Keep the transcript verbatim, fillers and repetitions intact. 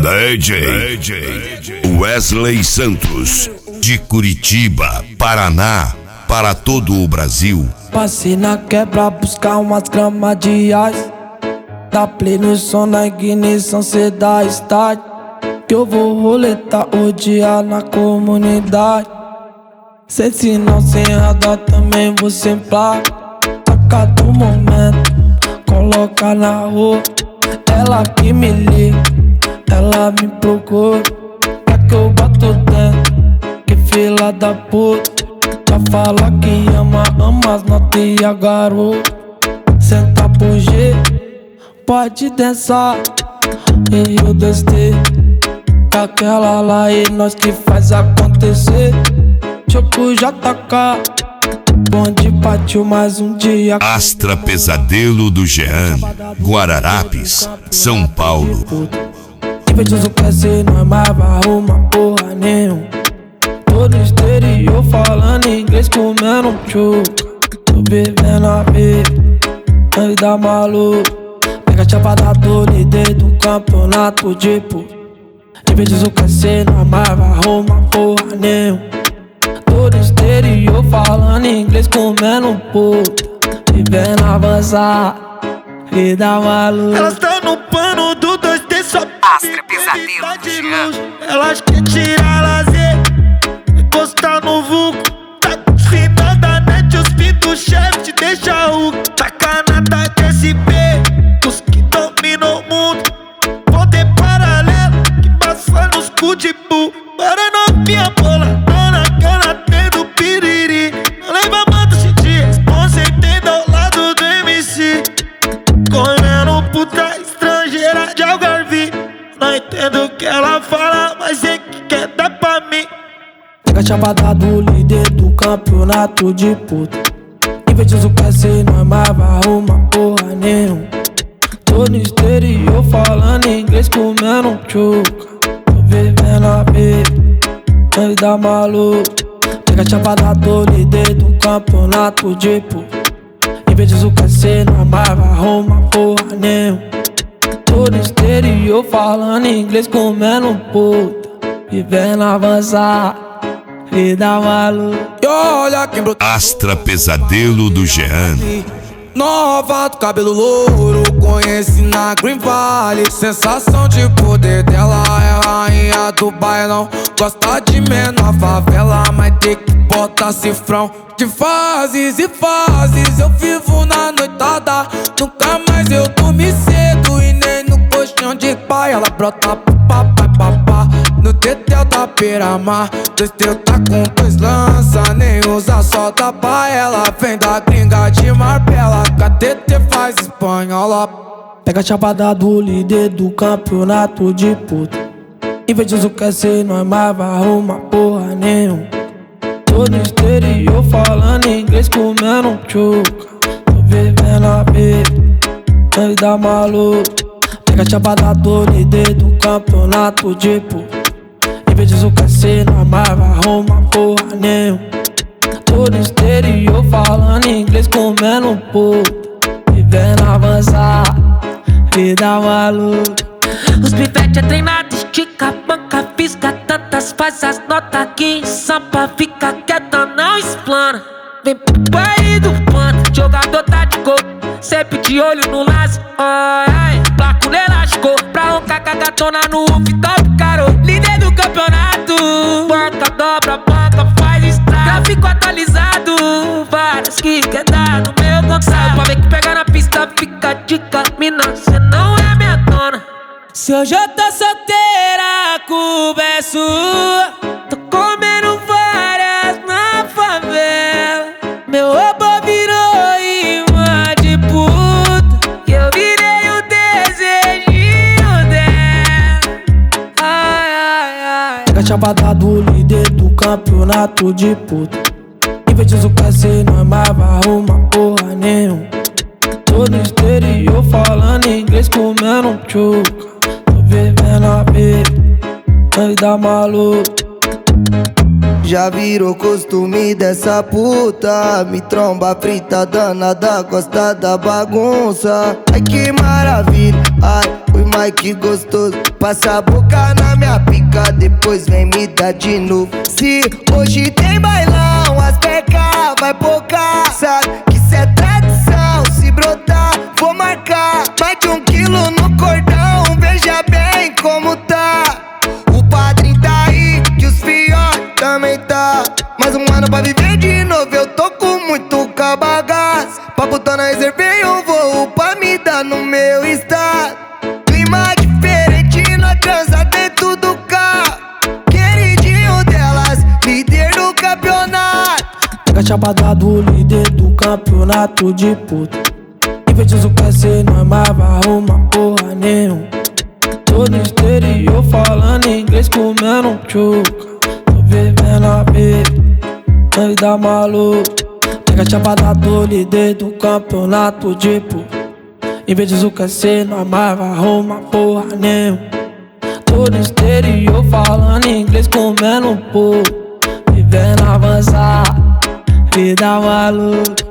D J, D J Wesley Santos, de Curitiba, Paraná, para todo o Brasil. Passei na quebra buscar umas gramas de ice. Dá play no som na ignição, cê dá start. Que eu vou roletar o dia na comunidade. Sem sinal, sem radar, também vou sem placa. Saca do momento, coloca na rua. Ela que me liga, ela me procura. Quer que eu bato dentro, que fila da puta. Já fala que ama, ama as notas e a garota. Senta pro G, pode dançar. E eu destei aquela lá e nós que faz acontecer. Choco J K, bonde partiu mais um dia. Astra Pesadelo do Jean, Guararapes, São Paulo. Invejoso quer ser, nós mais vai arrumar porra nenhuma. Tô no exterior falando inglês, comendo um choco. Tô bebendo a vida, nós dá maluco. Pega a chapada do líder do campeonato de pô. Invejoso quer ser, nós mais vai arrumar porra nenhuma. Tô no exterior falando inglês, comendo um pouco. Vivendo avançar, vida maluca. Elas tão no pano do dois D, só Astra Pesadelo do Jean. Elas querem tirar lazer, encostar no vulco. Tá rima da net, os filhos do chefe te deixa o sacanata de S P, os que dominam o mundo. Poder paralelo, que passa nos cu de bu. Para novinha boladona, cana tendo piriri. Não leva manta de dia, responsa entenda ao lado do M C. Comendo puta estrangeira de Algarve. Não entendo o que ela fala, mas sei que quer dar pra mim. Pega a chapada do líder do campeonato de puta. Invejoso quer ser, nós mais vai arrumar porra nenhuma. Tô no exterior falando inglês, comendo um choco. Tô vivendo a vida, nós dá maluco. Pega a chapada do líder do campeonato de puta. Invejoso quer ser, nós mais vai arrumar porra nenhuma. Tô no exterior falando inglês, comendo um puta. Vivendo avançar, vida maluca. E olha quem brotou. Astra Pesadelo do Jean. Nova do cabelo louro, conheci na Green Valley. Sensação de poder dela, é rainha do bailão. Gosta de menor favela, mas tem que botar cifrão. De fases e fases, eu vivo na noitada. Nunca mais eu dormi cedo e nem no colchão de pai. Ela brota papai papá no tetel da beira-mar. Dois teus tá com dois lança, nem usa solta pra ela. Vem da gringa de Marbella, K T T faz espanhola. Pega a chapada do líder do campeonato de puta. Invejoso quer ser, nós mais vai arrumar porra nenhuma. Tô no exterior falando inglês, comendo um choco. Tô vivendo a vida, nós dá maluco. Pega a chapada do líder do campeonato de puta. Invejoso quer ser, nós mais vai arrumar porra nenhuma. Tô no exterior falando inglês, comendo um pouco. Vivendo avançar, vida maluca. Os pivete é treinado, estica, banca, pisca, tantas faz as notas que em Sampa fica quieta, não explana. Vem pro baile do pano, jogador tá de gol, sempre de olho no lance. Ai, ai, placo no elástico, pra roncar com a gatona no rooftop, caro. Líder do campeonato, banca, dobra, banca, faz estrago. Gráfico atualizado, várias que quer dar no meu contato. Pra ver que pega na pista, fica dica, mina, cê não é minha dona. Se hoje eu tô solteira, a culpa é sua. Tô comendo várias na favela. Meu robô virou imã de puta, que eu virei o desejinho dela. Ai, ai, ai. Pega a chapada do líder do campeonato de puta. Invejoso quer ser, nós mais vai arrumar porra nenhuma. Tô no exterior falando inglês, comendo um choco. Tô vivendo a vida, nós dá maluco. Já virou costume dessa puta, me tromba frita danada, gosta da bagunça. Ai que maravilha, ai, fui Ai que gostoso, passa a boca na minha pica, depois vem me dar de novo. Se hoje tem bailão, as pecas vai pocar. Sabe que cê é tradição, se brotar, vou marcar. Mais de um quilo no cordão, veja bem como tá. O padrinho tá aí, que os fios também tá. Mais um ano pra viver de novo, eu tô com muito cabagaço. Pra botar na reservei um voo pra me dar no meu estado. Clima diferente na transa dentro do carro. Queridinho delas, líder do campeonato. Pega a chapada do líder do campeonato de puta. Invertido quer ser, nós mais vai arrumar porra nenhuma. Tô no exterior falando inglês, comendo um chuca. Tô vivendo a vida, nós dá maluco. Pega a chapada do líder do campeonato de puta. Em vez de Zuka ser, nós mais vai arrumar porra nenhuma. Tô no exterior falando inglês, comendo um pouco. Vivendo avançar, vida maluca.